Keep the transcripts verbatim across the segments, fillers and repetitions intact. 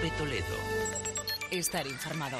Cope Toledo. Estar informado.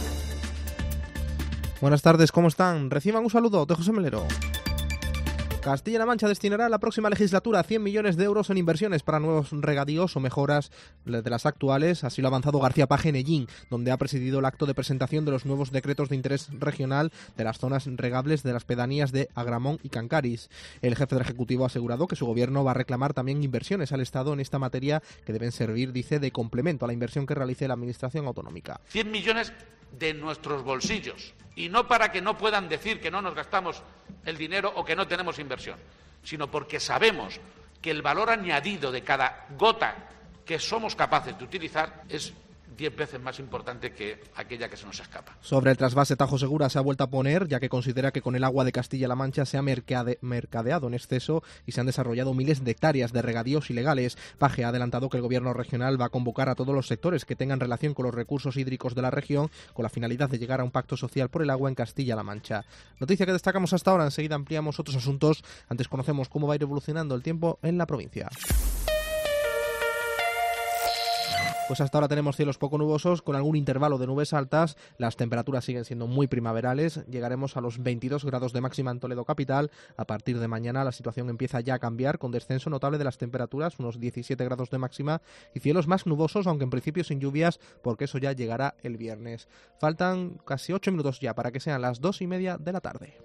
Buenas tardes, ¿cómo están? Reciban un saludo de José Melero. Castilla-La Mancha destinará a la próxima legislatura cien millones de euros en inversiones para nuevos regadíos o mejoras de las actuales. Así lo ha avanzado García Page en Ellín, donde ha presidido el acto de presentación de los nuevos decretos de interés regional de las zonas regables de las pedanías de Agramón y Cancaris. El jefe del Ejecutivo ha asegurado que su gobierno va a reclamar también inversiones al Estado en esta materia que deben servir, dice, de complemento a la inversión que realice la Administración autonómica. cien millones de nuestros bolsillos, y no para que no puedan decir que no nos gastamos el dinero o que no tenemos inversión, sino porque sabemos que el valor añadido de cada gota que somos capaces de utilizar es diez veces más importante que aquella que se nos escapa. Sobre el trasvase Tajo Segura se ha vuelto a poner, ya que considera que con el agua de Castilla-La Mancha se ha mercade- mercadeado en exceso y se han desarrollado miles de hectáreas de regadíos ilegales. Paje ha adelantado que el gobierno regional va a convocar a todos los sectores que tengan relación con los recursos hídricos de la región con la finalidad de llegar a un pacto social por el agua en Castilla-La Mancha. Noticia que destacamos hasta ahora, enseguida ampliamos otros asuntos. Antes conocemos cómo va a ir evolucionando el tiempo en la provincia. Pues hasta ahora tenemos cielos poco nubosos con algún intervalo de nubes altas. Las temperaturas siguen siendo muy primaverales. Llegaremos a los veintidós grados de máxima en Toledo capital. A partir de mañana la situación empieza ya a cambiar con descenso notable de las temperaturas, unos diecisiete grados de máxima y cielos más nubosos, aunque en principio sin lluvias, porque eso ya llegará el viernes. Faltan casi ocho minutos ya para que sean las dos y media de la tarde.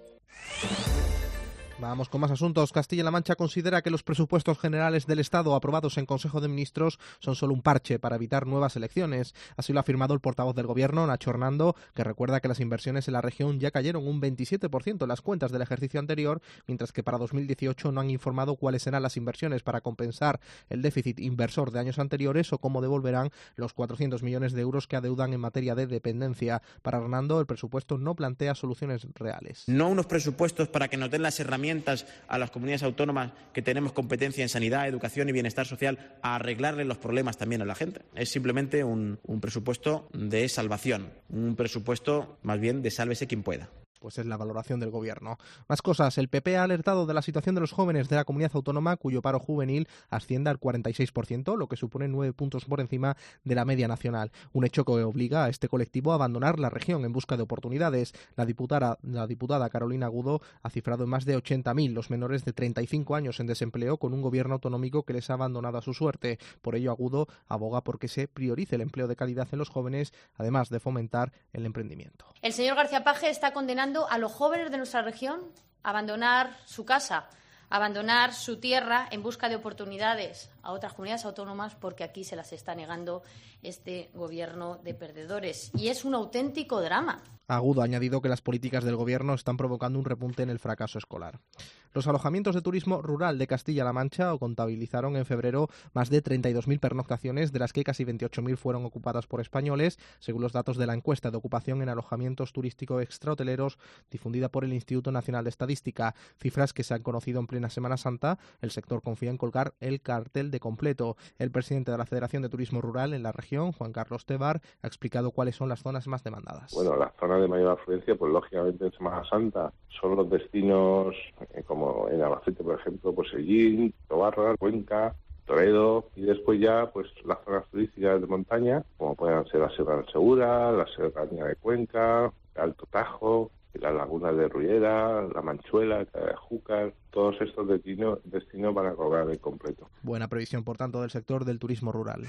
Vamos con más asuntos. Castilla-La Mancha considera que los presupuestos generales del Estado aprobados en Consejo de Ministros son solo un parche para evitar nuevas elecciones. Así lo ha afirmado el portavoz del Gobierno, Nacho Hernando, que recuerda que las inversiones en la región ya cayeron un veintisiete por ciento en las cuentas del ejercicio anterior, mientras que para dos mil dieciocho no han informado cuáles serán las inversiones para compensar el déficit inversor de años anteriores o cómo devolverán los cuatrocientos millones de euros que adeudan en materia de dependencia. Para Hernando, el presupuesto no plantea soluciones reales. No unos presupuestos para que nos den las herramientas a las comunidades autónomas que tenemos competencia en sanidad, educación y bienestar social a arreglarle los problemas también a la gente. Es simplemente un, un presupuesto de salvación, un presupuesto más bien de sálvese quien pueda. Pues es la valoración del Gobierno. Más cosas. El P P ha alertado de la situación de los jóvenes de la comunidad autónoma, cuyo paro juvenil asciende al cuarenta y seis por ciento, lo que supone nueve puntos por encima de la media nacional. Un hecho que obliga a este colectivo a abandonar la región en busca de oportunidades. La diputada, la diputada Carolina Agudo ha cifrado en más de ochenta mil los menores de treinta y cinco años en desempleo, con un gobierno autonómico que les ha abandonado a su suerte. Por ello, Agudo aboga por que se priorice el empleo de calidad en los jóvenes, además de fomentar el emprendimiento. El señor García Page está condenando a los jóvenes de nuestra región a abandonar su casa, a abandonar su tierra en busca de oportunidades a otras comunidades autónomas, porque aquí se las está negando este gobierno de perdedores. Y es un auténtico drama. Agudo ha añadido que las políticas del Gobierno están provocando un repunte en el fracaso escolar. Los alojamientos de turismo rural de Castilla-La Mancha contabilizaron en febrero más de treinta y dos mil pernoctaciones, de las que casi veintiocho mil fueron ocupadas por españoles, según los datos de la encuesta de ocupación en alojamientos turísticos extrahoteleros difundida por el Instituto Nacional de Estadística. Cifras que se han conocido en plena Semana Santa. El sector confía en colgar el cartel de completo. El presidente de la Federación de Turismo Rural en la región, Juan Carlos Tebar, ha explicado cuáles son las zonas más demandadas. Bueno, las zonas de mayor afluencia, pues lógicamente en Semana Santa son los destinos eh, como en Albacete, por ejemplo, pues Ellín, Tobarra, Cuenca, Toledo, y después ya pues las zonas turísticas de montaña, como puedan ser la Sierra del Segura, la Serranía de Cuenca, Alto Tajo, las lagunas de Rullera, la Manchuela, Júcar. Todos estos destinos, destinos van a cobrar el completo. Buena previsión, por tanto, del sector del turismo rural.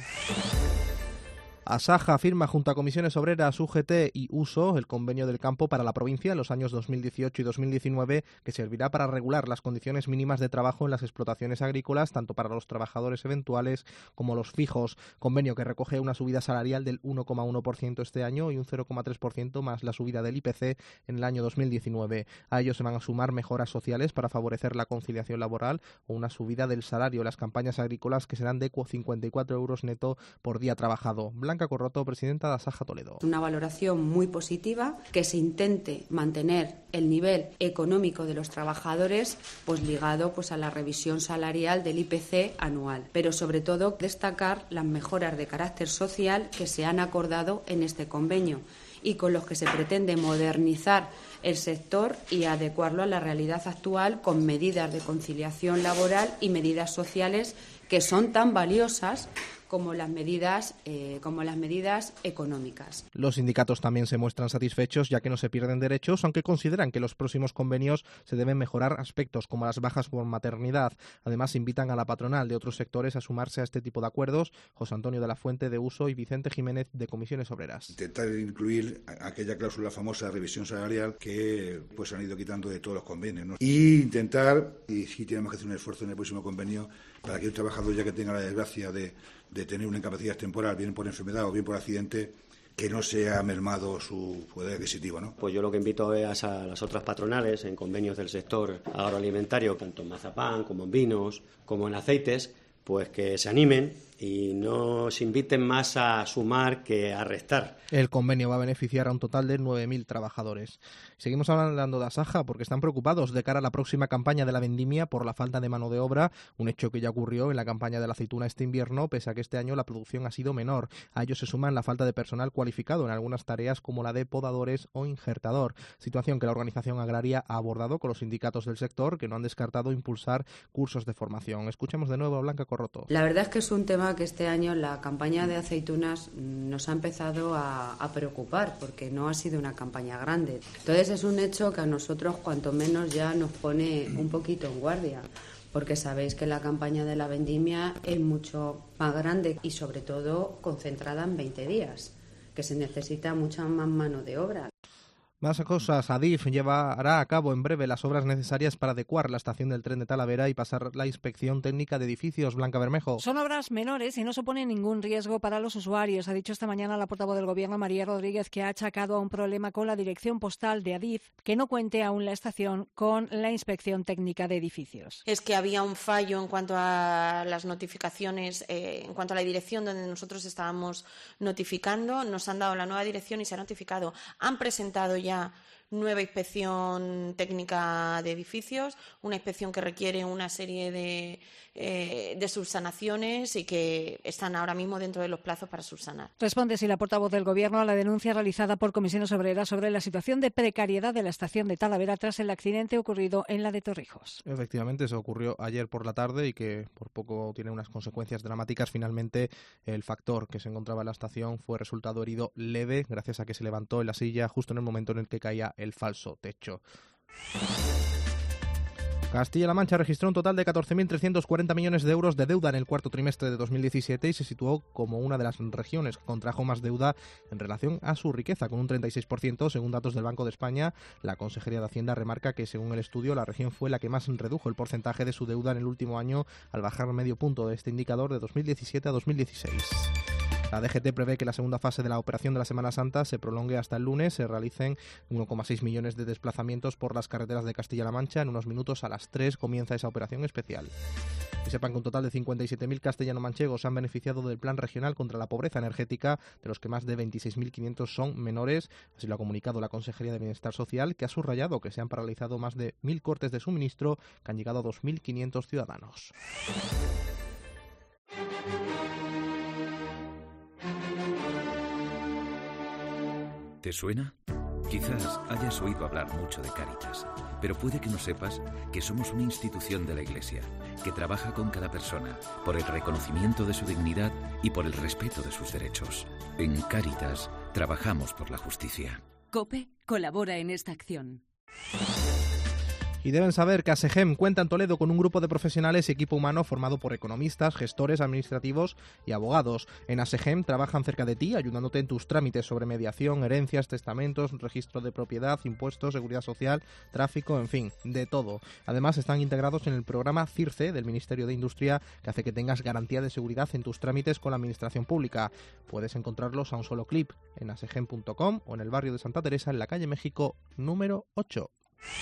Asaja firma junto a Comisiones Obreras, U G T y U S O el convenio del campo para la provincia en los años dos mil dieciocho y dos mil diecinueve, que servirá para regular las condiciones mínimas de trabajo en las explotaciones agrícolas, tanto para los trabajadores eventuales como los fijos. Convenio que recoge una subida salarial del uno coma uno por ciento este año y un cero coma tres por ciento más la subida del I P C en el año dos mil diecinueve. A ello se van a sumar mejoras sociales para favorecer la conciliación laboral o una subida del salario en las campañas agrícolas, que serán de cincuenta y cuatro euros neto por día trabajado. Blanca Corroto, presidenta de Asaja Toledo. Una valoración muy positiva, que se intente mantener el nivel económico de los trabajadores, pues ligado pues a la revisión salarial del I P C anual, pero sobre todo destacar las mejoras de carácter social que se han acordado en este convenio y con los que se pretende modernizar el sector y adecuarlo a la realidad actual, con medidas de conciliación laboral y medidas sociales que son tan valiosas como las medidas, eh, como las medidas económicas. Los sindicatos también se muestran satisfechos, ya que no se pierden derechos, aunque consideran que los próximos convenios se deben mejorar aspectos como las bajas por maternidad. Además, invitan a la patronal de otros sectores a sumarse a este tipo de acuerdos. José Antonio de la Fuente, de Uso, y Vicente Jiménez, de Comisiones Obreras. Intentar incluir aquella cláusula famosa de revisión salarial que pues han ido quitando de todos los convenios, ¿no? Y intentar, y sí tenemos que hacer un esfuerzo en el próximo convenio, para que un trabajador, ya que tenga la desgracia de, de tener una incapacidad temporal, bien por enfermedad o bien por accidente, que no sea mermado su poder adquisitivo, ¿no? Pues yo lo que invito es a las otras patronales en convenios del sector agroalimentario, tanto en mazapán como en vinos, como en aceites, pues que se animen y no se inviten más a sumar que a restar. El convenio va a beneficiar a un total de nueve mil trabajadores. Seguimos hablando de Asaja porque están preocupados de cara a la próxima campaña de la vendimia por la falta de mano de obra, un hecho que ya ocurrió en la campaña de la aceituna este invierno, pese a que este año la producción ha sido menor. A ello se suma la falta de personal cualificado en algunas tareas como la de podadores o injertador, situación que la organización agraria ha abordado con los sindicatos del sector, que no han descartado impulsar cursos de formación. Escuchemos de nuevo a Blanca Corroto. La verdad es que es un tema que este año la campaña de aceitunas nos ha empezado a, a preocupar, porque no ha sido una campaña grande. Entonces es un hecho que a nosotros cuanto menos ya nos pone un poquito en guardia, porque sabéis que la campaña de la vendimia es mucho más grande y sobre todo concentrada en veinte días, que se necesita mucha más mano de obra. Más cosas. Adif llevará a cabo en breve las obras necesarias para adecuar la estación del tren de Talavera y pasar la inspección técnica de edificios. Blanca Bermejo. Son obras menores y no suponen ningún riesgo para los usuarios. Ha dicho esta mañana la portavoz del Gobierno, María Rodríguez, que ha achacado a un problema con la dirección postal de Adif, que no cuente aún la estación con la inspección técnica de edificios. Es que había un fallo en cuanto a las notificaciones, eh, en cuanto a la dirección donde nosotros estábamos notificando. Nos han dado la nueva dirección y se ha notificado. Han presentado ya nueva inspección técnica de edificios, una inspección que requiere una serie de, eh, de subsanaciones y que están ahora mismo dentro de los plazos para subsanar. Responde si la portavoz del Gobierno a la denuncia realizada por Comisiones Obreras sobre la situación de precariedad de la estación de Talavera tras el accidente ocurrido en la de Torrijos. Efectivamente, eso ocurrió ayer por la tarde y que por poco tiene unas consecuencias dramáticas. Finalmente, el factor que se encontraba en la estación fue resultado herido leve gracias a que se levantó en la silla justo en el momento en el que caía el falso techo. Castilla-La Mancha registró un total de catorce mil trescientos cuarenta millones de euros de deuda en el cuarto trimestre de dos mil diecisiete y se situó como una de las regiones que contrajo más deuda en relación a su riqueza, con un treinta y seis por ciento según datos del Banco de España. La Consejería de Hacienda remarca que, según el estudio, la región fue la que más redujo el porcentaje de su deuda en el último año, al bajar medio punto de este indicador de dos mil diecisiete a dos mil dieciséis. La D G T prevé que la segunda fase de la operación de la Semana Santa se prolongue hasta el lunes. Se realicen uno coma seis millones de desplazamientos por las carreteras de Castilla-La Mancha. En unos minutos, a las tres, comienza esa operación especial. Y sepan que un total de cincuenta y siete mil castellano-manchegos se han beneficiado del Plan Regional contra la Pobreza Energética, de los que más de veintiséis mil quinientos son menores. Así lo ha comunicado la Consejería de Bienestar Social, que ha subrayado que se han paralizado más de mil cortes de suministro que han llegado a dos mil quinientos ciudadanos. ¿Te suena? Quizás hayas oído hablar mucho de Cáritas, pero puede que no sepas que somos una institución de la Iglesia que trabaja con cada persona por el reconocimiento de su dignidad y por el respeto de sus derechos. En Cáritas trabajamos por la justicia. COPE colabora en esta acción. Y deben saber que ASEGEM cuenta en Toledo con un grupo de profesionales y equipo humano formado por economistas, gestores administrativos y abogados. En ASEGEM trabajan cerca de ti, ayudándote en tus trámites sobre mediación, herencias, testamentos, registro de propiedad, impuestos, seguridad social, tráfico, en fin, de todo. Además, están integrados en el programa CIRCE del Ministerio de Industria, que hace que tengas garantía de seguridad en tus trámites con la Administración Pública. Puedes encontrarlos a un solo clic en asegem punto com o en el barrio de Santa Teresa, en la calle México número ocho.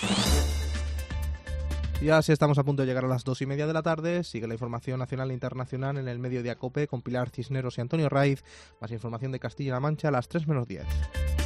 Y así estamos a punto de llegar a las dos y media de la tarde. Sigue la información nacional e internacional en el Mediodía COPE con Pilar Cisneros y Antonio Raiz. Más información de Castilla-La Mancha a las tres menos diez.